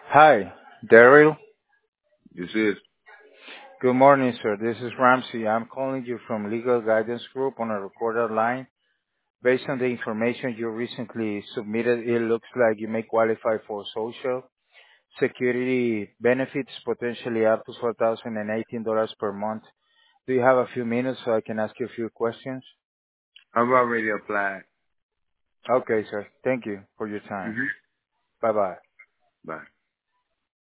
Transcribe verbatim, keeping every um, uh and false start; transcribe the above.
Hi, Daryl. This is. Good morning, sir. This is Ramsey. I'm calling you from Legal Guidance Group on a recorded line. Based on the information you recently submitted, it looks like you may qualify for Social Security benefits, potentially up to four thousand eighteen dollars per month. Do you have a few minutes so I can ask you a few questions? I've already applied. Okay, sir. Thank you for your time. Mm-hmm. Bye-bye. Bye.